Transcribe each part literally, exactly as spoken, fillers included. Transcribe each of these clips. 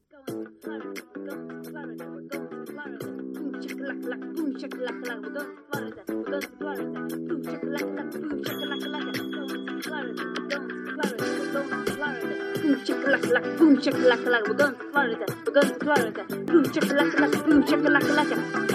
Going to Florida, we're going to Florida, we're going to Florida. Boom shakalaka, boom shakalaka, we're going to Florida, we're going to Florida. Boom shakalaka, boom shakalaka, going to Florida, we're going to Florida, we're going to Florida. Boom shakalaka, boom shakalaka, we're going to Florida, we're going to Florida. Boom shakalaka, boom shakalaka.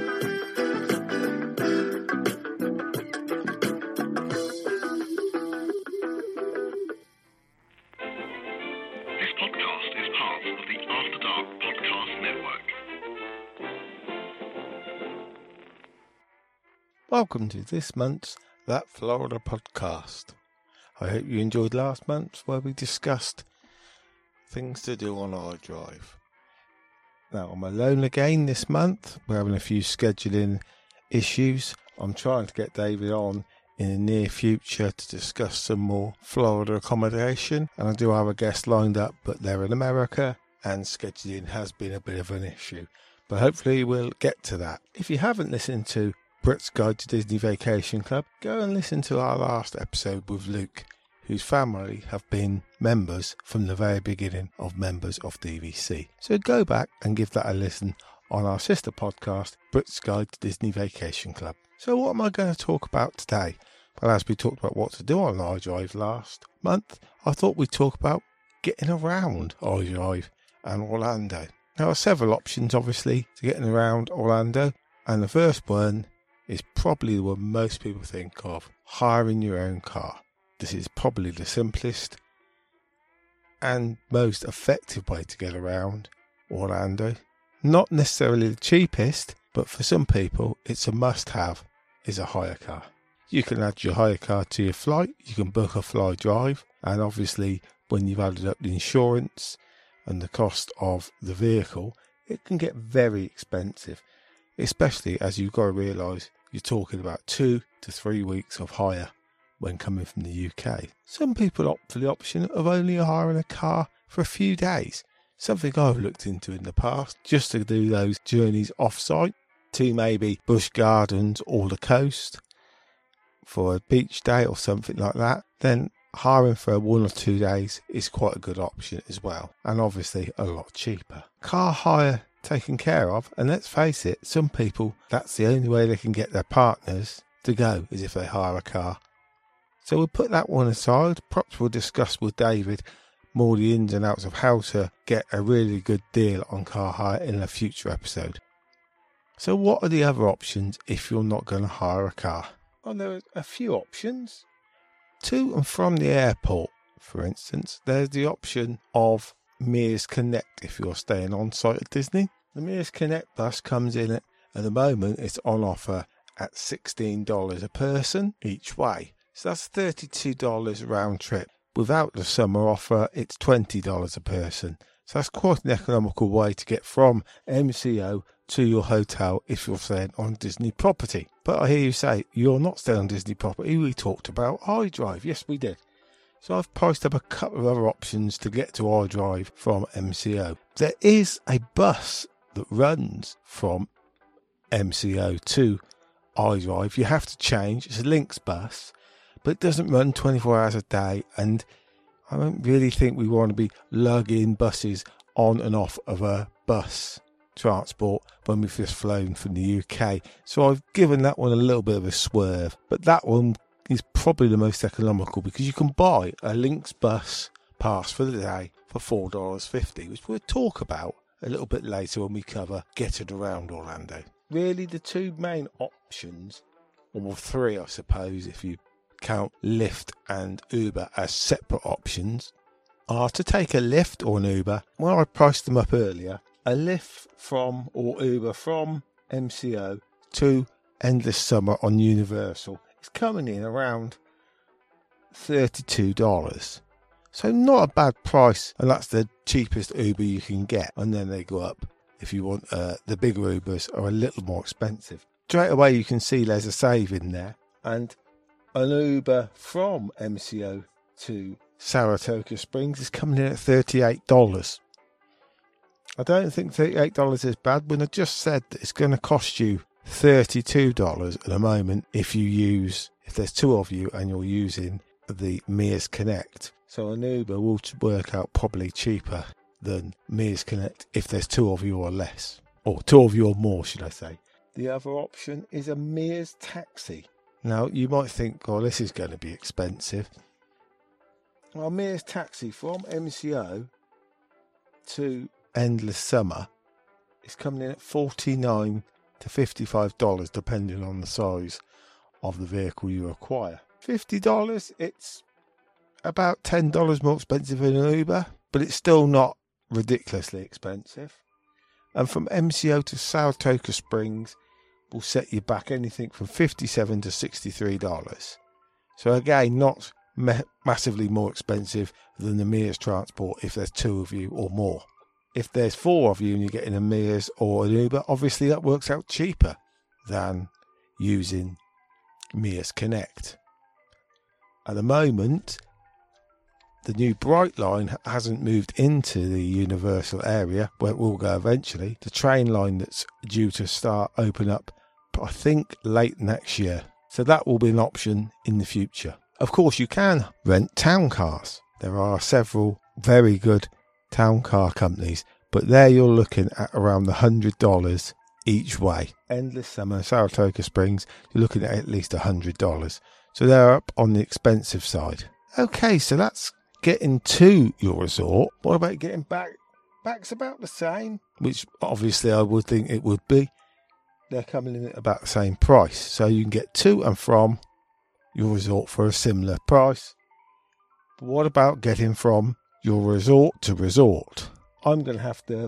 Welcome to this month's That Florida podcast. I hope you enjoyed last month's where we discussed things to do on iDrive. Now I'm alone again this month. We're having a few scheduling issues. I'm trying to get David on in the near future to discuss some more Florida accommodation, and I do have a guest lined up, but they're in America and scheduling has been a bit of an issue. But hopefully we'll get to that. If you haven't listened to Brit's Guide to Disney Vacation Club, go and listen to our last episode with Luke, whose family have been members from the very beginning of members of D V C. So go back and give that a listen on our sister podcast, Brit's Guide to Disney Vacation Club. So what am I going to talk about today? Well, as we talked about what to do on iDrive last month, I thought we'd talk about getting around iDrive and Orlando. There are several options, obviously, to getting around Orlando, and the first one is probably the one most people think of: hiring your own car. This is probably the simplest and most effective way to get around Orlando. Not necessarily the cheapest, but for some people it's a must-have, is a hire car. You can add your hire car to your flight, you can book a fly drive, and obviously when you've added up the insurance and the cost of the vehicle, it can get very expensive, especially as you've got to realise you're talking about two to three weeks of hire when coming from the U K. Some people opt for the option of only hiring a car for a few days, something I've looked into in the past, just to do those journeys off-site to maybe Busch Gardens or the coast for a beach day or something like that. Then hiring for one or two days is quite a good option as well, and obviously a lot cheaper. Car hire taken care of, and let's face it, some people, that's the only way they can get their partners to go, is if they hire a car. So we'll put that one aside. Perhaps we'll discuss with David more the ins and outs of how to get a really good deal on car hire in a future episode. So what are the other options if you're not going to hire a car? Well, there are a few options. To and from the airport, for instance, there's the option of Mears Connect if you're staying on site at Disney. The Mears Connect bus comes in at, at the moment, it's on offer at sixteen dollars a person each way. So that's thirty-two dollars round trip. Without the summer offer, it's twenty dollars a person. So that's quite an economical way to get from M C O to your hotel if you're staying on Disney property. But I hear you say you're not staying on Disney property. We talked about iDrive. Yes, we did. So I've priced up a couple of other options to get to iDrive from M C O. There is a bus that runs from M C O to iDrive. You have to change. It's a Lynx bus, but it doesn't run twenty-four hours a day, and I don't really think we want to be lugging buses on and off of a bus transport when we've just flown from the U K. So I've given that one a little bit of a swerve, but that one is probably the most economical because you can buy a Lynx bus pass for the day for four dollars fifty, which we'll talk about a little bit later when we cover getting around Orlando. Really, the two main options, or three I suppose if you count Lyft and Uber as separate options, are to take a Lyft or an Uber. Well, I priced them up earlier. A Lyft from or Uber from M C O to Endless Summer on Universal is coming in around thirty-two dollars. So not a bad price, and that's the cheapest Uber you can get. And then they go up if you want uh, the bigger Ubers are a little more expensive. Straight away you can see there's a saving there. And an Uber from M C O to Saratoga Springs is coming in at thirty-eight dollars. I don't think thirty-eight dollars is bad when I just said that it's going to cost you thirty-two dollars at the moment if you use, if there's two of you and you're using the Mears Connect. So an Uber will work out probably cheaper than Mears Connect if there's two of you or less. Or two of you or more, should I say. The other option is a Mears Taxi. Now, you might think, oh, this is going to be expensive. Well, Mears Taxi from M C O to Endless Summer is coming in at forty-nine to fifty-five dollars, depending on the size of the vehicle you acquire. fifty dollars, it's about ten dollars more expensive than an Uber, but it's still not ridiculously expensive. And from M C O to Saratoga Springs will set you back anything from fifty-seven dollars to sixty-three dollars. So again, not ma- massively more expensive than the Mears transport if there's two of you or more. If there's four of you and you're getting a Mears or an Uber, obviously that works out cheaper than using Mears Connect. At the moment, the new Brightline hasn't moved into the Universal area, where it will go eventually. The train line that's due to start open up, I think, late next year. So that will be an option in the future. Of course, you can rent town cars. There are several very good town car companies, but there you're looking at around the one hundred dollars each way. Endless Summer, Saratoga Springs, you're looking at at least one hundred dollars. So they're up on the expensive side. Okay, so that's getting to your resort. What about getting back? Back's about the same, which obviously I would think it would be. They're coming in at about the same price. So you can get to and from your resort for a similar price. But what about getting from your resort to resort? I'm going to have to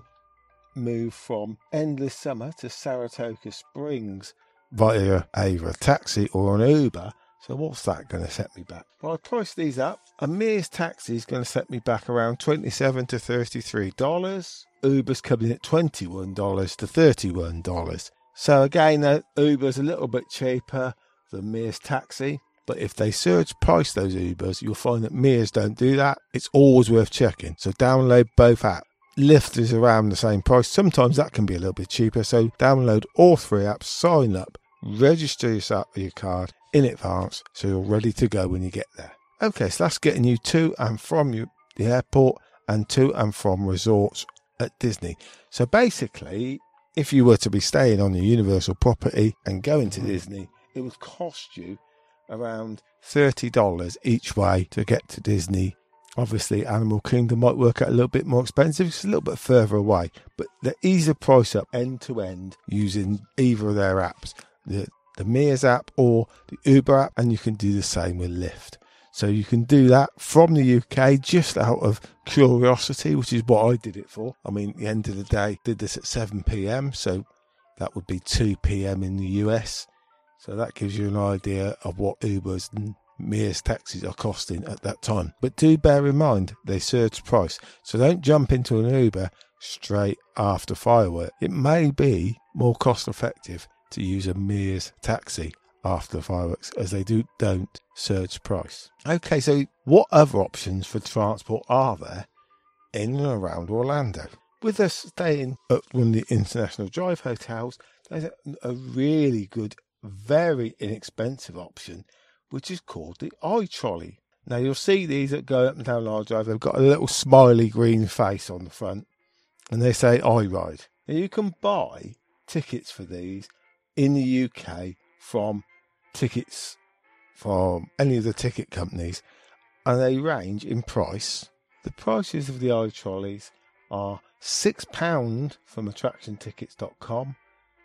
move from Endless Summer to Saratoga Springs via either a taxi or an Uber. So what's that going to set me back? Well, I priced these up. A Mears Taxi is going to set me back around twenty-seven dollars to thirty-three dollars. Uber's coming at twenty-one dollars to thirty-one dollars. So again, uh, Uber's a little bit cheaper than Mears Taxi. But if they surge price those Ubers, you'll find that Mears don't do that. It's always worth checking. So download both apps. Lyft is around the same price. Sometimes that can be a little bit cheaper. So download all three apps, sign up, register yourself with your card in advance so you're ready to go when you get there. Okay, so that's getting you to and from you, the airport and to and from resorts at Disney. So basically, if you were to be staying on the Universal property and going to Disney, it would cost you around thirty dollars each way to get to Disney. Obviously, Animal Kingdom might work out a little bit more expensive. It's a little bit further away. But they ease the price up end to end using either of their apps, the, the Mears app or the Uber app, and you can do the same with Lyft. So you can do that from the U K just out of curiosity, which is what I did it for. I mean, at the end of the day, did this at seven p.m, so that would be two p.m. in the U S. So that gives you an idea of what Ubers and Mears taxis are costing at that time. But do bear in mind, they surge price. So don't jump into an Uber straight after firework. It may be more cost effective to use a Mears taxi after the fireworks, as they do don't surge price. Okay, so what other options for transport are there in and around Orlando? With us staying at one of the International Drive hotels, there's a, a really good, very inexpensive option, which is called the iTrolley. Now you'll see these that go up and down Large Drive. They've got a little smiley green face on the front, and they say iRide. Now you can buy tickets for these in the U K from tickets from any of the ticket companies, and they range in price. The prices of the iTrolleys are six pounds from attraction tickets dot com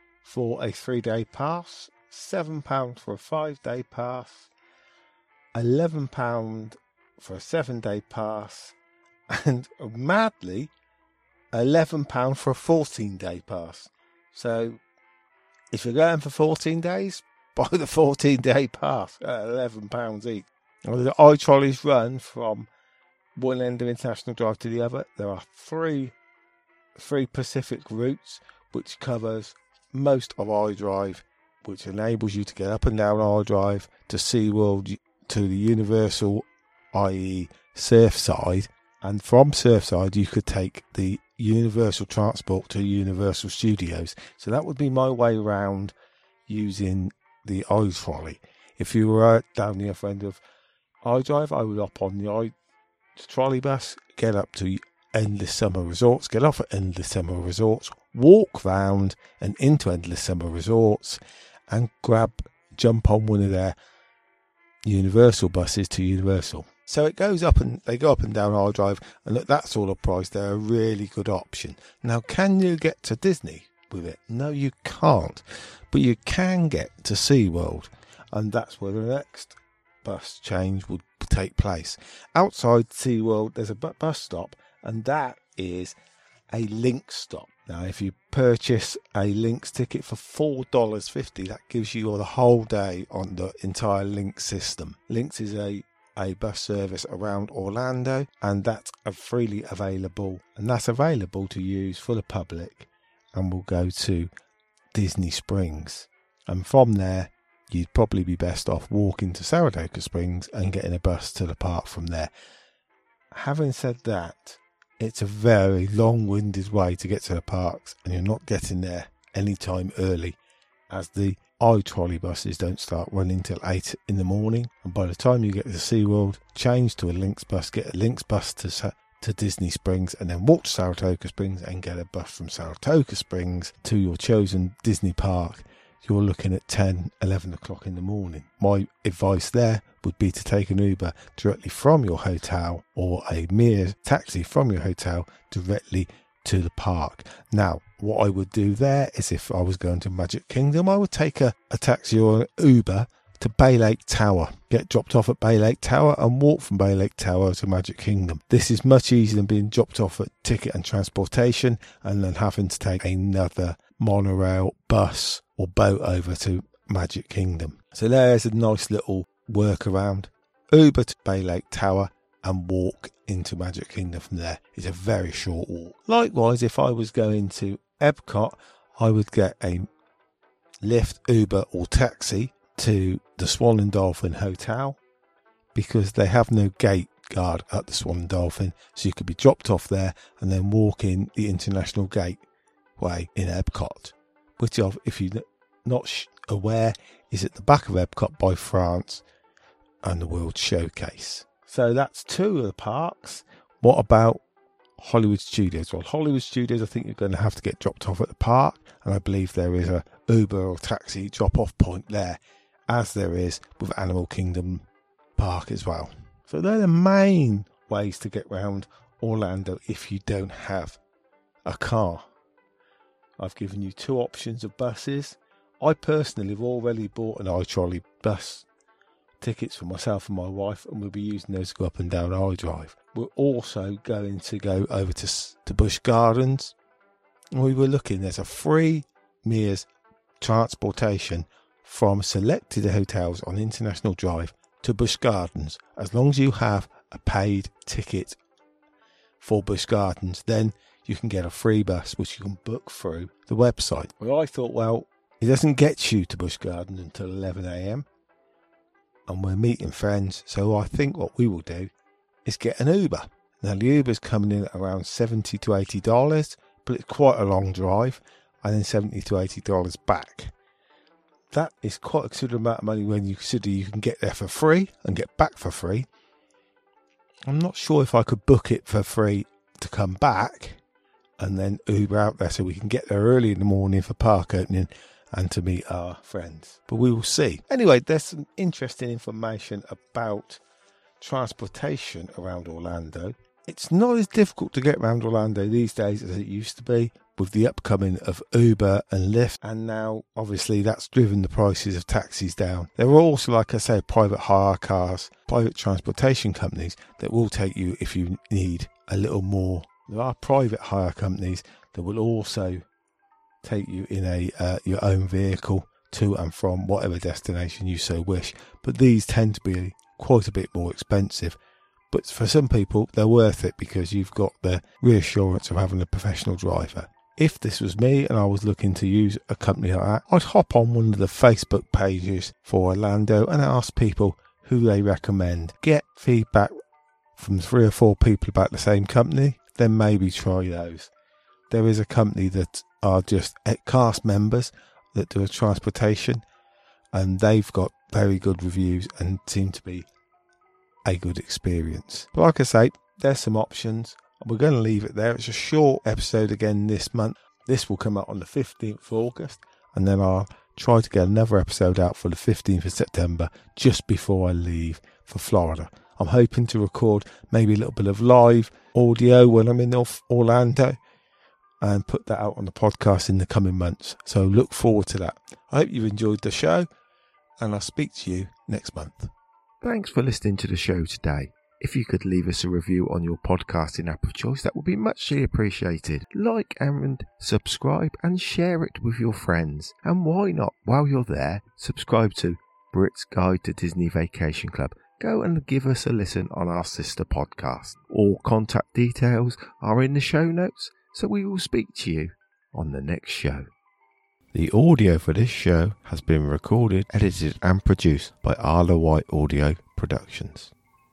for a three-day pass, seven pounds for a five-day pass, eleven pounds for a seven-day pass, and madly, eleven pounds for a fourteen-day pass. So if you're going for fourteen days, buy the fourteen-day pass at eleven pounds each. Now, the iTrolleys run from one end of International Drive to the other. There are three, three Pacific routes, which covers most of iDrive, which enables you to get up and down iDrive to SeaWorld, to the Universal, that is. Surfside. And from Surfside, you could take the Universal Transport to Universal Studios. So that would be my way around using the iTrolley. If you were down the other end of iDrive, I would hop on the iTrolley bus, get up to Endless Summer Resorts, get off at Endless Summer Resorts, walk round and into Endless Summer Resorts and grab, jump on one of their Universal buses to Universal. So it goes up and they go up and down our drive, and at that sort of price, they're a really good option. Now, can you get to Disney with it? No, you can't, but you can get to SeaWorld, and that's where the next bus change would take place. Outside SeaWorld, there's a bus stop, and that is a Lynx stop. Now, if you purchase a Lynx ticket for four dollars fifty, that gives you the whole day on the entire Lynx system. Lynx is a, a bus service around Orlando, and that's freely available, and that's available to use for the public, and will go to Disney Springs. And from there, you'd probably be best off walking to Saratoga Springs and getting a bus to the park from there. Having said that, it's a very long-winded way to get to the parks, and you're not getting there any time early, as the iTrolley buses don't start running till eight in the morning. And by the time you get to SeaWorld, change to a Lynx bus, get a Lynx bus to to Disney Springs, and then walk to Saratoga Springs and get a bus from Saratoga Springs to your chosen Disney park. You're looking at ten, eleven o'clock in the morning. My advice there would be to take an Uber directly from your hotel, or a Mears taxi from your hotel directly to the park. Now, what I would do there is, if I was going to Magic Kingdom, I would take a, a taxi or an Uber to Bay Lake Tower, get dropped off at Bay Lake Tower and walk from Bay Lake Tower to Magic Kingdom. This is much easier than being dropped off at Ticket and Transportation and then having to take another monorail, bus or boat over to Magic Kingdom. So there's a nice little workaround. Uber to Bay Lake Tower and walk into Magic Kingdom from there. It's a very short walk. Likewise, if I was going to Epcot, I would get a Lyft, Uber or taxi to the Swan and Dolphin Hotel, because they have no gate guard at the Swan and Dolphin, so you could be dropped off there and then walk in the International Gateway in Epcot, which, if you're not aware, is at the back of Epcot by France and the World Showcase. So that's two of the parks. What about Hollywood Studios? Well, Hollywood Studios, I think you're going to have to get dropped off at the park, and I believe there is a Uber or taxi drop-off point there, as there is with Animal Kingdom Park as well. So they're the main ways to get around Orlando if you don't have a car. I've given you two options of buses. I personally have already bought an iTrolley bus tickets for myself and my wife, and we'll be using those to go up and down our drive. We're also going to go over to, to Busch Gardens. We were looking, there's a free Mears transportation from selected hotels on International Drive to Busch Gardens. As long as you have a paid ticket for Busch Gardens, then you can get a free bus which you can book through the website. Well, I thought, well, it doesn't get you to Busch Gardens until eleven a.m. and we're meeting friends, so I think what we will do is get an Uber. Now, the Uber's coming in at around seventy to eighty dollars, but it's quite a long drive, and then seventy to eighty dollars back. That is quite a considerable amount of money when you consider you can get there for free and get back for free. I'm not sure if I could book it for free to come back and then Uber out there so we can get there early in the morning for park opening and to meet our friends. But we will see. Anyway, there's some interesting information about transportation around Orlando. It's not as difficult to get around Orlando these days as it used to be, with the upcoming of Uber and Lyft, and now obviously that's driven the prices of taxis down. There are also, like I said, private hire cars, private transportation companies that will take you if you need a little more. There are private hire companies that will also take you in a uh, your own vehicle to and from whatever destination you so wish, but these tend to be quite a bit more expensive. But for some people, they're worth it because you've got the reassurance of having a professional driver. If this was me and I was looking to use a company like that, I'd hop on one of the Facebook pages for Orlando and ask people who they recommend. Get feedback from three or four people about the same company, then maybe try those. There is a company that are just cast members that do a transportation, and they've got very good reviews and seem to be a good experience. But like I say, there's some options. We're going to leave it there. It's a short episode again this month. This will come out on the fifteenth of August, and then I'll try to get another episode out for the fifteenth of September, just before I leave for Florida. I'm hoping to record maybe a little bit of live audio when I'm in Orlando and put that out on the podcast in the coming months. So look forward to that. I hope you've enjoyed the show, and I'll speak to you next month. Thanks for listening to the show today. If you could leave us a review on your podcasting app of choice, that would be muchly appreciated. Like and subscribe and share it with your friends. And why not, while you're there, subscribe to Brit's Guide to Disney Vacation Club. Go and give us a listen on our sister podcast. All contact details are in the show notes, so we will speak to you on the next show. The audio for this show has been recorded, edited and produced by Arla White Audio Productions.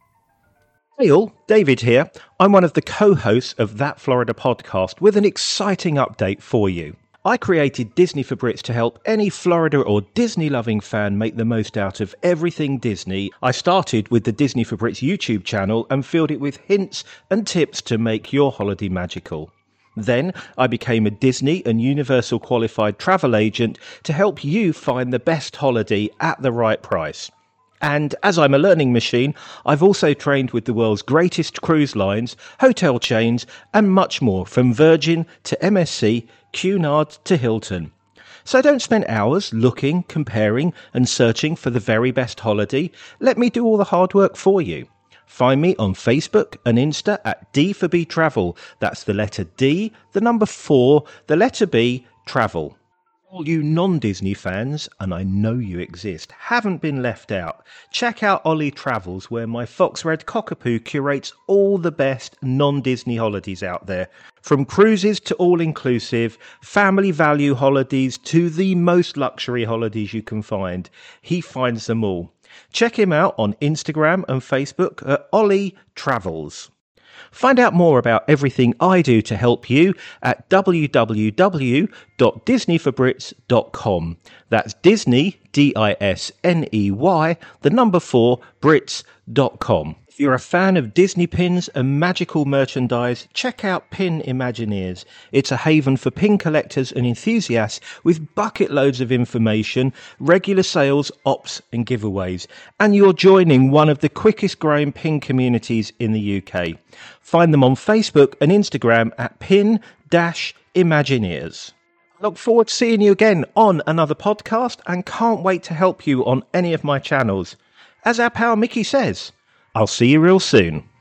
Hey all, David here. I'm one of the co-hosts of That Florida podcast with an exciting update for you. I created Disney for Brits to help any Florida or Disney-loving fan make the most out of everything Disney. I started with the Disney for Brits YouTube channel and filled it with hints and tips to make your holiday magical. Then I became a Disney and Universal qualified travel agent to help you find the best holiday at the right price. And as I'm a learning machine, I've also trained with the world's greatest cruise lines, hotel chains, and much more, from Virgin to M S C, Cunard to Hilton. So don't spend hours looking, comparing, and searching for the very best holiday. Let me do all the hard work for you. Find me on Facebook and Insta at D for B Travel. That's the letter D, the number four, the letter B, Travel. All you non-Disney fans, and I know you exist, haven't been left out. Check out Ollie Travels, where my Fox Red Cockapoo curates all the best non-Disney holidays out there. From cruises to all-inclusive, family value holidays to the most luxury holidays you can find. He finds them all. Check him out on Instagram and Facebook at Ollie Travels. Find out more about everything I do to help you at w w w dot disney for brits dot com. That's Disney, D I S N E Y, the number four, Brits dot com. If you're a fan of Disney pins and magical merchandise, check out Pin Imagineers. It's a haven for pin collectors and enthusiasts with bucket loads of information, regular sales, ops and giveaways. And you're joining one of the quickest growing pin communities in the U K. Find them on Facebook and Instagram at Pin-Imagineers. I look forward to seeing you again on another podcast and can't wait to help you on any of my channels. As our pal Mickey says, I'll see you real soon.